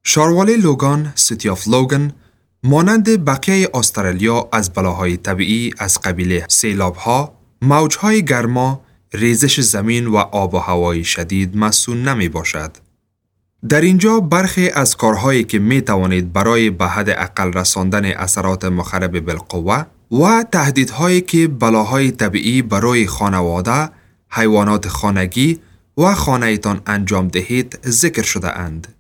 شاروال لوگان، سیتی آف لوگان، مانند بقیه استرالیا از بلاهای طبیعی از قبیل سیلاب‌ها، موج‌های گرما، ریزش زمین و آب و هوای شدید مسئول نمی باشد. در اینجا برخی از کارهایی که می توانید برای به حد اقل رساندن اثرات مخرب بالقوه و تهدیدهایی که بلاهای طبیعی برای خانواده، حیوانات خانگی و خانه‌تان انجام دهید ذکر شده اند.